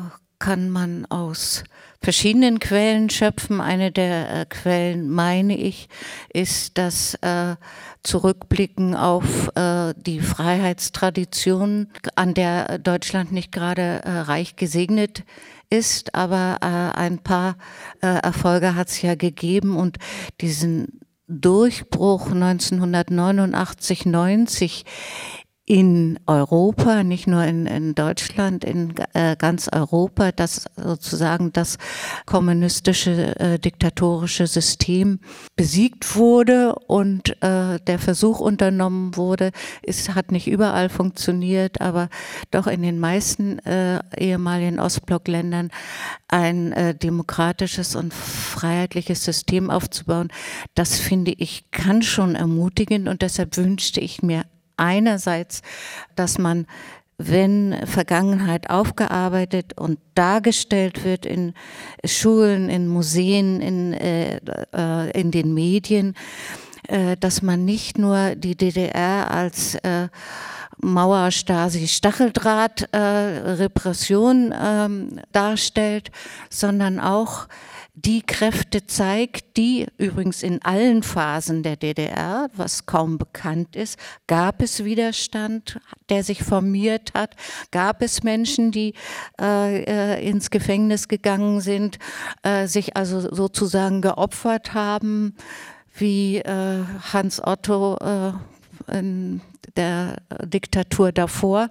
kann man aus verschiedenen Quellen schöpfen. Eine der äh, Quellen, meine ich, ist das äh, Zurückblicken auf äh, die Freiheitstradition, an der Deutschland nicht gerade äh, reich gesegnet ist, aber äh, ein paar äh, Erfolge hat es ja gegeben und diesen Durchbruch neunzehnhundertneunundachtzig, neunzig in Europa, nicht nur in, in Deutschland, in äh, ganz Europa, dass sozusagen das kommunistische, äh, diktatorische System besiegt wurde und äh, der Versuch unternommen wurde. Es hat nicht überall funktioniert, aber doch in den meisten äh, ehemaligen Ostblockländern ein äh, demokratisches und freiheitliches System aufzubauen. Das finde ich kann schon ermutigen und deshalb wünschte ich mir einerseits, dass man, wenn Vergangenheit aufgearbeitet und dargestellt wird in Schulen, in Museen, in, äh, äh, in den Medien, äh, dass man nicht nur die D D R als äh, Mauer, Stasi, Stacheldraht, äh, Repression äh, darstellt, sondern auch die Kräfte zeigt, die übrigens in allen Phasen der D D R, was kaum bekannt ist, gab es Widerstand, der sich formiert hat, gab es Menschen, die äh, äh, ins Gefängnis gegangen sind, äh, sich also sozusagen geopfert haben, wie äh, Hans Otto äh, in der Diktatur davor.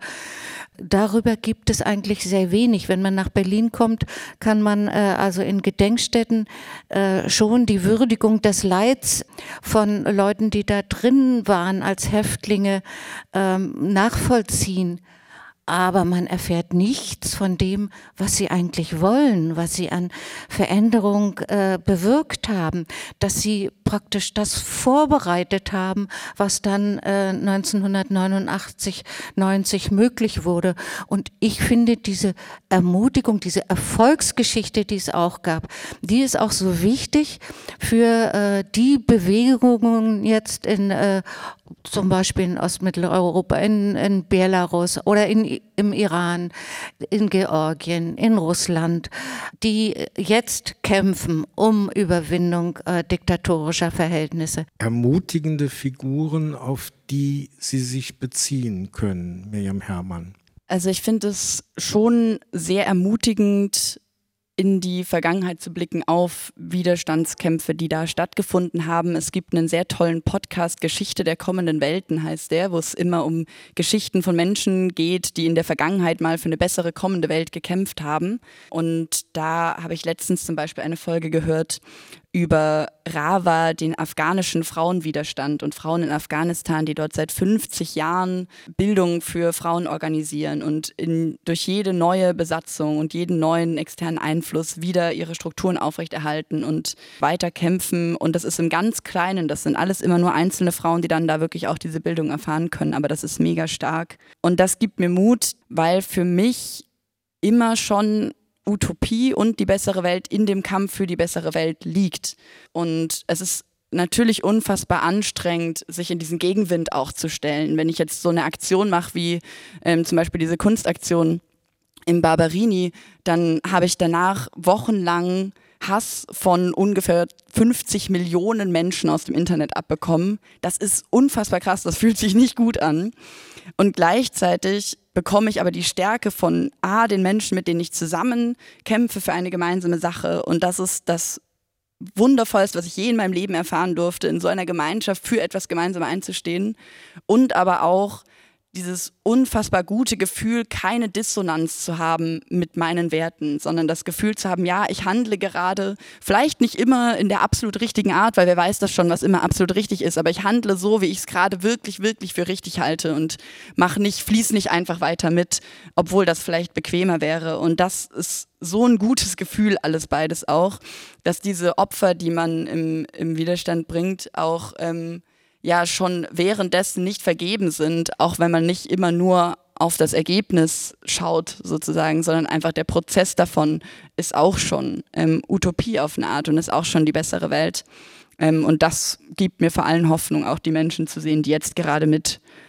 Darüber gibt es eigentlich sehr wenig. Wenn man nach Berlin kommt, kann man äh, also in Gedenkstätten äh, schon die Würdigung des Leids von Leuten, die da drin waren als Häftlinge, ähm, nachvollziehen. Aber man erfährt nichts von dem, was sie eigentlich wollen, was sie an Veränderung äh, bewirkt haben, dass sie praktisch das vorbereitet haben, was dann äh, neunzehnhundertneunundachtzig, neunzig möglich wurde. Und ich finde diese Ermutigung, diese Erfolgsgeschichte, die es auch gab, die ist auch so wichtig für äh, die Bewegungen jetzt in äh, zum Beispiel in Ostmitteleuropa, in, in Belarus oder in, im Iran, in Georgien, in Russland, die jetzt kämpfen um Überwindung äh, diktatorischer Verhältnisse. Ermutigende Figuren, auf die Sie sich beziehen können, Mirjam Herrmann. Also ich finde es schon sehr ermutigend, in die Vergangenheit zu blicken auf Widerstandskämpfe, die da stattgefunden haben. Es gibt einen sehr tollen Podcast, Geschichte der kommenden Welten heißt der, wo es immer um Geschichten von Menschen geht, die in der Vergangenheit mal für eine bessere kommende Welt gekämpft haben. Und da habe ich letztens zum Beispiel eine Folge gehört über Rawa, den afghanischen Frauenwiderstand und Frauen in Afghanistan, die dort seit fünfzig Jahren Bildung für Frauen organisieren und in, durch jede neue Besatzung und jeden neuen externen Einfluss wieder ihre Strukturen aufrechterhalten und weiter kämpfen. Und das ist im ganz Kleinen, das sind alles immer nur einzelne Frauen, die dann da wirklich auch diese Bildung erfahren können. Aber das ist mega stark. Und das gibt mir Mut, weil für mich immer schon Utopie und die bessere Welt in dem Kampf für die bessere Welt liegt. Und es ist natürlich unfassbar anstrengend, sich in diesen Gegenwind auch zu stellen. Wenn ich jetzt so eine Aktion mache, wie ähm, zum Beispiel diese Kunstaktion im Barberini, dann habe ich danach wochenlang Hass von ungefähr fünfzig Millionen Menschen aus dem Internet abbekommen. Das ist unfassbar krass, das fühlt sich nicht gut an. Und gleichzeitig bekomme ich aber die Stärke von A, den Menschen, mit denen ich zusammen kämpfe für eine gemeinsame Sache. Und das ist das Wundervollste, was ich je in meinem Leben erfahren durfte, in so einer Gemeinschaft für etwas gemeinsam einzustehen. Und aber auch dieses unfassbar gute Gefühl, keine Dissonanz zu haben mit meinen Werten, sondern das Gefühl zu haben, ja, ich handle gerade vielleicht nicht immer in der absolut richtigen Art, weil wer weiß das schon, was immer absolut richtig ist, aber ich handle so, wie ich es gerade wirklich, wirklich für richtig halte und mach nicht, fließ nicht einfach weiter mit, obwohl das vielleicht bequemer wäre. Und das ist so ein gutes Gefühl, alles beides auch, dass diese Opfer, die man im, im Widerstand bringt, auch ähm, ja schon währenddessen nicht vergeben sind, auch wenn man nicht immer nur auf das Ergebnis schaut sozusagen, sondern einfach der Prozess davon ist auch schon ähm, Utopie auf eine Art und ist auch schon die bessere Welt. Ähm, und das gibt mir vor allem Hoffnung, auch die Menschen zu sehen, die jetzt gerade mit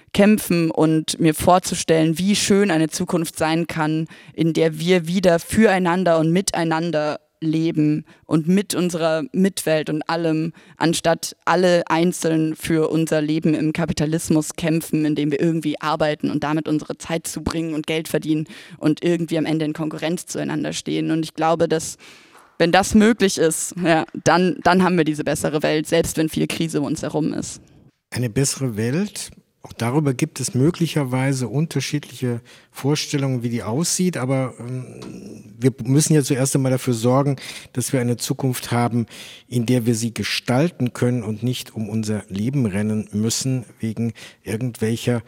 kämpfen und mir vorzustellen, wie schön eine Zukunft sein kann, in der wir wieder füreinander und miteinander leben und mit unserer Mitwelt und allem, anstatt alle einzeln für unser Leben im Kapitalismus kämpfen, indem wir irgendwie arbeiten und damit unsere Zeit zubringen und Geld verdienen und irgendwie am Ende in Konkurrenz zueinander stehen. Und ich glaube, dass wenn das möglich ist, ja, dann, dann haben wir diese bessere Welt, selbst wenn viel Krise um uns herum ist. Eine bessere Welt, auch darüber gibt es möglicherweise unterschiedliche Vorstellungen, wie die aussieht, aber ähm, wir müssen ja zuerst einmal dafür sorgen, dass wir eine Zukunft haben, in der wir sie gestalten können und nicht um unser Leben rennen müssen wegen irgendwelcher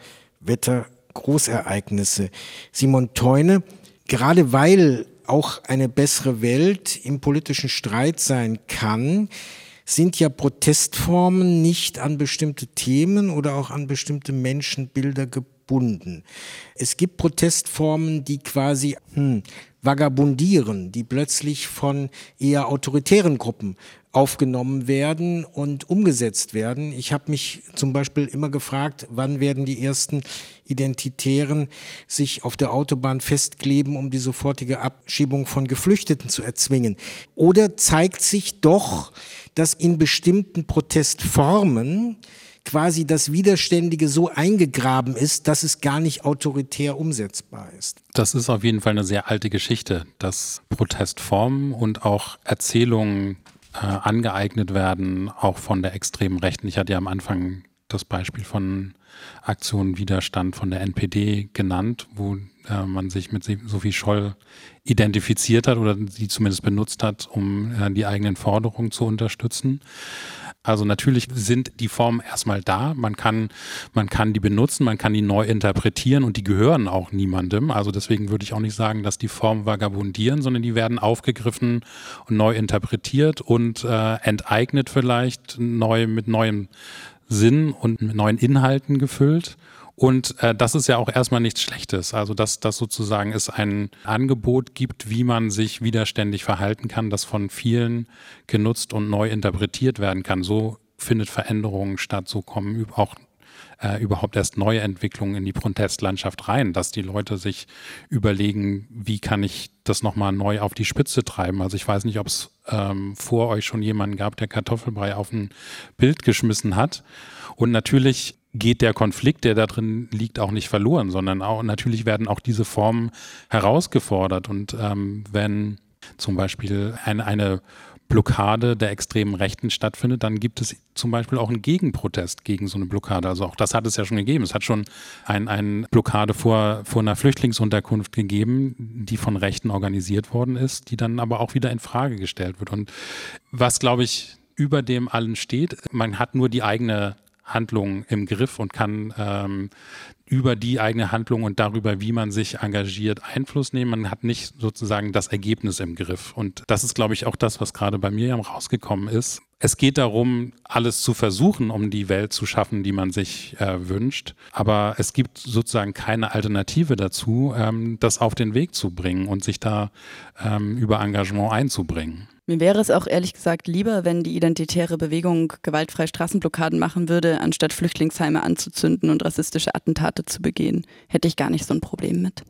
Wettergroßereignisse. Simon Theune, gerade weil auch eine bessere Welt im politischen Streit sein kann, sind ja Protestformen nicht an bestimmte Themen oder auch an bestimmte Menschenbilder gebunden. Es gibt Protestformen, die quasi hm, vagabundieren, die plötzlich von eher autoritären Gruppen aufgenommen werden und umgesetzt werden. Ich habe mich zum Beispiel immer gefragt, wann werden die ersten Identitären sich auf der Autobahn festkleben, um die sofortige Abschiebung von Geflüchteten zu erzwingen? Oder zeigt sich doch, dass in bestimmten Protestformen quasi das Widerständige so eingegraben ist, dass es gar nicht autoritär umsetzbar ist? Das ist auf jeden Fall eine sehr alte Geschichte, dass Protestformen und auch Erzählungen äh, angeeignet werden, auch von der extremen Rechten. Ich hatte ja am Anfang das Beispiel von Aktion Widerstand von der N P D genannt, wo äh, man sich mit Sophie Scholl identifiziert hat oder sie zumindest benutzt hat, um äh, die eigenen Forderungen zu unterstützen. Also natürlich sind die Formen erstmal da, man kann, man kann die benutzen, man kann die neu interpretieren und die gehören auch niemandem. Also deswegen würde ich auch nicht sagen, dass die Formen vagabundieren, sondern die werden aufgegriffen und neu interpretiert und äh, enteignet vielleicht, neu mit neuem Sinn und mit neuen Inhalten gefüllt. Und äh, das ist ja auch erstmal nichts Schlechtes. Also dass das sozusagen es ein Angebot gibt, wie man sich widerständig verhalten kann, das von vielen genutzt und neu interpretiert werden kann. So findet Veränderungen statt, so kommen auch äh, überhaupt erst neue Entwicklungen in die Protestlandschaft rein, dass die Leute sich überlegen, wie kann ich das nochmal neu auf die Spitze treiben. Also ich weiß nicht, ob es ähm, vor euch schon jemanden gab, der Kartoffelbrei auf ein Bild geschmissen hat. Und natürlich geht der Konflikt, der da drin liegt, auch nicht verloren, sondern auch natürlich werden auch diese Formen herausgefordert. Und ähm, wenn zum Beispiel eine, eine Blockade der extremen Rechten stattfindet, dann gibt es zum Beispiel auch einen Gegenprotest gegen so eine Blockade. Also auch das hat es ja schon gegeben. Es hat schon ein, eine Blockade vor, vor einer Flüchtlingsunterkunft gegeben, die von Rechten organisiert worden ist, die dann aber auch wieder in Frage gestellt wird. Und was, glaube ich, über dem allen steht, man hat nur die eigene Handlung im Griff und kann ähm, über die eigene Handlung und darüber, wie man sich engagiert, Einfluss nehmen. Man hat nicht sozusagen das Ergebnis im Griff. Und das ist, glaube ich, auch das, was gerade bei Miriam rausgekommen ist. Es geht darum, alles zu versuchen, um die Welt zu schaffen, die man sich äh, wünscht. Aber es gibt sozusagen keine Alternative dazu, ähm, das auf den Weg zu bringen und sich da ähm, über Engagement einzubringen. Mir wäre es auch ehrlich gesagt lieber, wenn die identitäre Bewegung gewaltfreie Straßenblockaden machen würde, anstatt Flüchtlingsheime anzuzünden und rassistische Attentate zu begehen. Hätte ich gar nicht so ein Problem mit.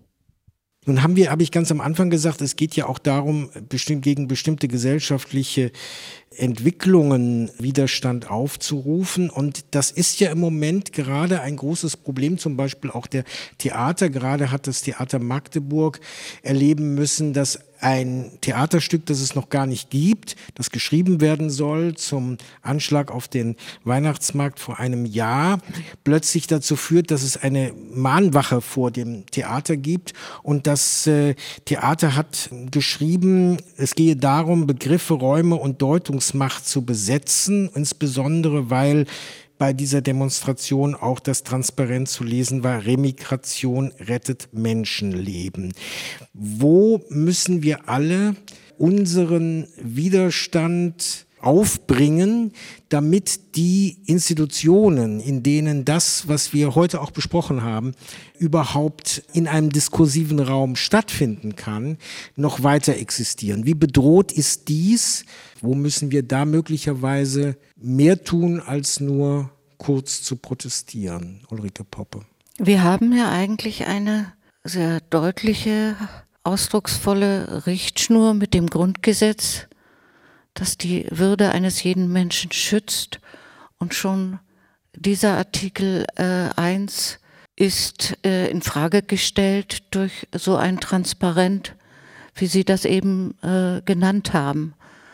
Nun haben wir, habe ich ganz am Anfang gesagt, es geht ja auch darum, bestimmt gegen bestimmte gesellschaftliche Entwicklungen Widerstand aufzurufen. Und das ist ja im Moment gerade ein großes Problem, zum Beispiel auch der Theater. Gerade hat das Theater Magdeburg erleben müssen, dass ein Theaterstück, das es noch gar nicht gibt, das geschrieben werden soll zum Anschlag auf den Weihnachtsmarkt vor einem Jahr, plötzlich dazu führt, dass es eine Mahnwache vor dem Theater gibt. Und das äh, Theater hat geschrieben, es gehe darum, Begriffe, Räume und Deutungsmacht zu besetzen, insbesondere weil bei dieser Demonstration auch das Transparent zu lesen war: Remigration rettet Menschenleben. Wo müssen wir alle unseren Widerstand aufbringen, damit die Institutionen, in denen das, was wir heute auch besprochen haben, überhaupt in einem diskursiven Raum stattfinden kann, noch weiter existieren? Wie bedroht ist dies? Wo müssen wir da möglicherweise mehr tun als nur kurz zu protestieren. Ulrike Poppe. Wir haben ja eigentlich eine sehr deutliche, ausdrucksvolle Richtschnur mit dem Grundgesetz, das die Würde eines jeden Menschen schützt. Und schon dieser Artikel äh, eins ist äh, in Frage gestellt durch so ein Transparent, wie Sie das eben äh, genannt haben.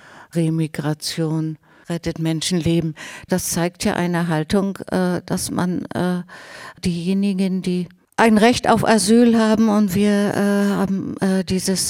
Remigration rettet Menschenleben. Das zeigt ja eine Haltung, äh, dass man äh, diejenigen, die ein Recht auf Asyl haben, und wir äh, haben äh, dieses äh,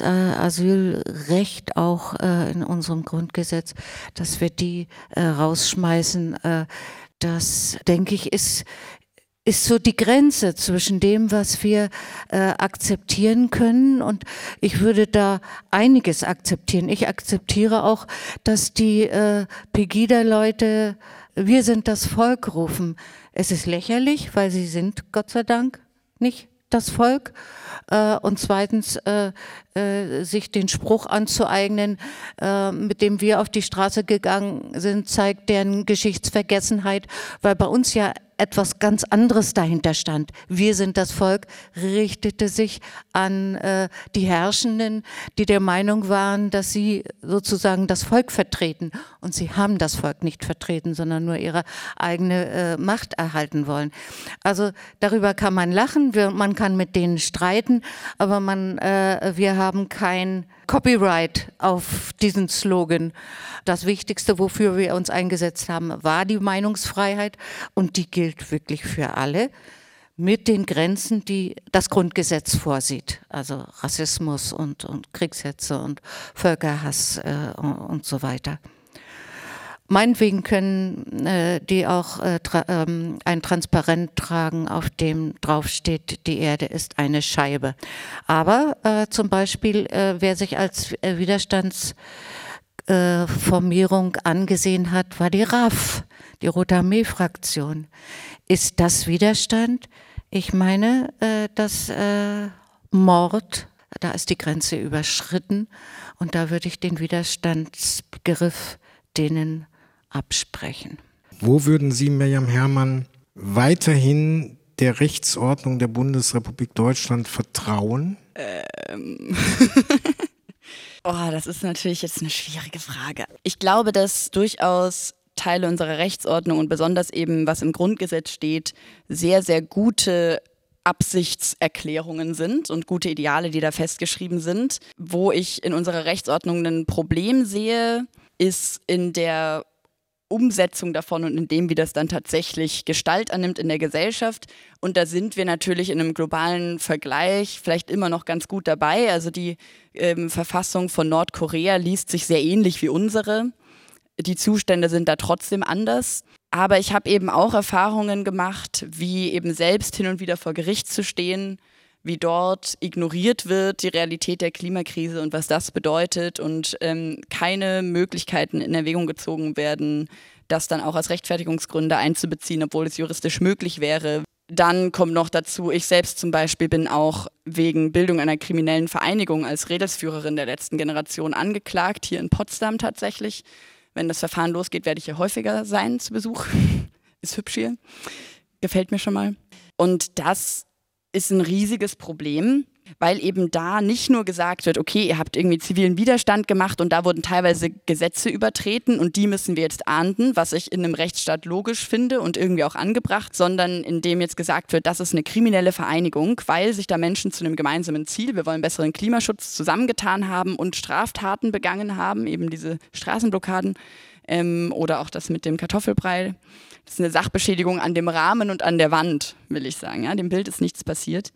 Asylrecht auch äh, in unserem Grundgesetz, dass wir die äh, rausschmeißen, äh, das, denke ich, ist ist so die Grenze zwischen dem, was wir äh, akzeptieren können, und ich würde da einiges akzeptieren. Ich akzeptiere auch, dass die äh, Pegida-Leute "Wir sind das Volk" rufen. Es ist lächerlich, weil sie sind, Gott sei Dank, nicht das Volk. Äh, und zweitens, äh, äh, sich den Spruch anzueignen, äh, mit dem wir auf die Straße gegangen sind, zeigt deren Geschichtsvergessenheit, weil bei uns ja etwas ganz anderes dahinter stand. Wir sind das Volk, richtete sich an äh, die Herrschenden, die der Meinung waren, dass sie sozusagen das Volk vertreten. Und sie haben das Volk nicht vertreten, sondern nur ihre eigene äh, Macht erhalten wollen. Also darüber kann man lachen, wir, man kann mit denen streiten, aber man, äh, wir haben kein Copyright auf diesen Slogan. Das Wichtigste, wofür wir uns eingesetzt haben, war die Meinungsfreiheit, und die gilt wirklich für alle, mit den Grenzen, die das Grundgesetz vorsieht. Also Rassismus und, und Kriegshetze und Völkerhass äh, und so weiter. Meinetwegen können äh, die auch äh, tra- ähm, ein Transparent tragen, auf dem draufsteht, die Erde ist eine Scheibe. Aber äh, zum Beispiel, äh, wer sich als äh, Widerstandsformierung äh, angesehen hat, war die R A F, die Rote Armee-Fraktion. Ist das Widerstand? Ich meine, äh, dass äh, Mord, da ist die Grenze überschritten, und da würde ich den Widerstandsbegriff denen absprechen. Wo würden Sie, Mirjam Herrmann, weiterhin der Rechtsordnung der Bundesrepublik Deutschland vertrauen? Ähm. Oh, das ist natürlich jetzt eine schwierige Frage. Ich glaube, dass durchaus Teile unserer Rechtsordnung und besonders eben, was im Grundgesetz steht, sehr, sehr gute Absichtserklärungen sind und gute Ideale, die da festgeschrieben sind. Wo ich in unserer Rechtsordnung ein Problem sehe, ist in der Umsetzung davon und in dem, wie das dann tatsächlich Gestalt annimmt in der Gesellschaft. Und da sind wir natürlich in einem globalen Vergleich vielleicht immer noch ganz gut dabei. Also die ähm, Verfassung von Nordkorea liest sich sehr ähnlich wie unsere. Die Zustände sind da trotzdem anders. Aber ich habe eben auch Erfahrungen gemacht, wie eben selbst hin und wieder vor Gericht zu stehen, wie dort ignoriert wird, die Realität der Klimakrise und was das bedeutet, und ähm, keine Möglichkeiten in Erwägung gezogen werden, das dann auch als Rechtfertigungsgründe einzubeziehen, obwohl es juristisch möglich wäre. Dann kommt noch dazu, ich selbst zum Beispiel bin auch wegen Bildung einer kriminellen Vereinigung als Rädelsführerin der letzten Generation angeklagt, hier in Potsdam tatsächlich. Wenn das Verfahren losgeht, werde ich hier häufiger sein zu Besuch. Ist hübsch hier. Gefällt mir schon mal. Und das ist ein riesiges Problem, weil eben da nicht nur gesagt wird, okay, ihr habt irgendwie zivilen Widerstand gemacht und da wurden teilweise Gesetze übertreten und die müssen wir jetzt ahnden, was ich in einem Rechtsstaat logisch finde und irgendwie auch angebracht, sondern indem jetzt gesagt wird, das ist eine kriminelle Vereinigung, weil sich da Menschen zu einem gemeinsamen Ziel, wir wollen besseren Klimaschutz, zusammengetan haben und Straftaten begangen haben, eben diese Straßenblockaden ähm, oder auch das mit dem Kartoffelbrei. Das ist eine Sachbeschädigung an dem Rahmen und an der Wand, will ich sagen. Ja? Dem Bild ist nichts passiert.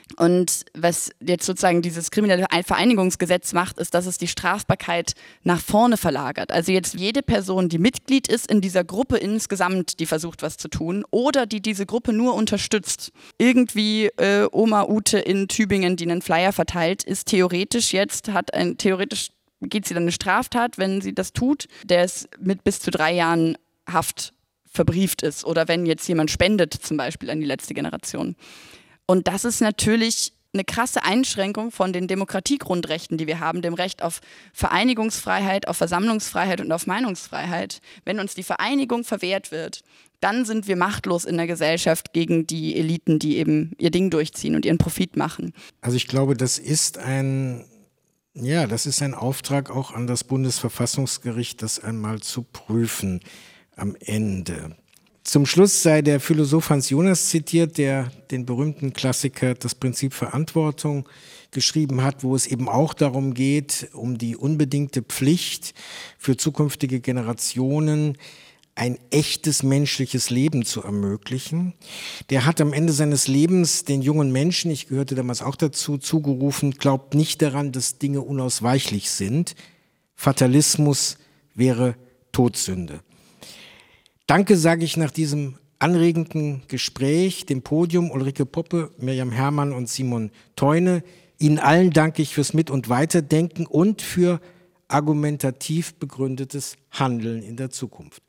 Und was jetzt sozusagen dieses kriminelle Vereinigungsgesetz macht, ist, dass es die Strafbarkeit nach vorne verlagert. Also jetzt jede Person, die Mitglied ist in dieser Gruppe insgesamt, die versucht, was zu tun, oder die diese Gruppe nur unterstützt. Irgendwie äh, Oma Ute in Tübingen, die einen Flyer verteilt, ist theoretisch jetzt, hat ein theoretisch geht sie dann eine Straftat, wenn sie das tut, der ist mit bis zu drei Jahren Haft verbrieft ist, oder wenn jetzt jemand spendet, zum Beispiel an die letzte Generation. Und das ist natürlich eine krasse Einschränkung von den Demokratiegrundrechten, die wir haben, dem Recht auf Vereinigungsfreiheit, auf Versammlungsfreiheit und auf Meinungsfreiheit. Wenn uns die Vereinigung verwehrt wird, dann sind wir machtlos in der Gesellschaft gegen die Eliten, die eben ihr Ding durchziehen und ihren Profit machen. Also ich glaube, das ist ein, ja, das ist ein Auftrag auch an das Bundesverfassungsgericht, das einmal zu prüfen am Ende. Zum Schluss sei der Philosoph Hans Jonas zitiert, der den berühmten Klassiker Das Prinzip Verantwortung geschrieben hat, wo es eben auch darum geht, um die unbedingte Pflicht für zukünftige Generationen, ein echtes menschliches Leben zu ermöglichen. Der hat am Ende seines Lebens den jungen Menschen, ich gehörte damals auch dazu, zugerufen, glaubt nicht daran, dass Dinge unausweichlich sind. Fatalismus wäre Todsünde. Danke sage ich nach diesem anregenden Gespräch dem Podium, Ulrike Poppe, Mirjam Herrmann und Simon Theune. Ihnen allen danke ich fürs Mit- und Weiterdenken und für argumentativ begründetes Handeln in der Zukunft.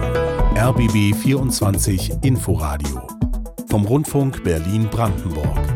R B B vierundzwanzig Inforadio vom Rundfunk Berlin-Brandenburg.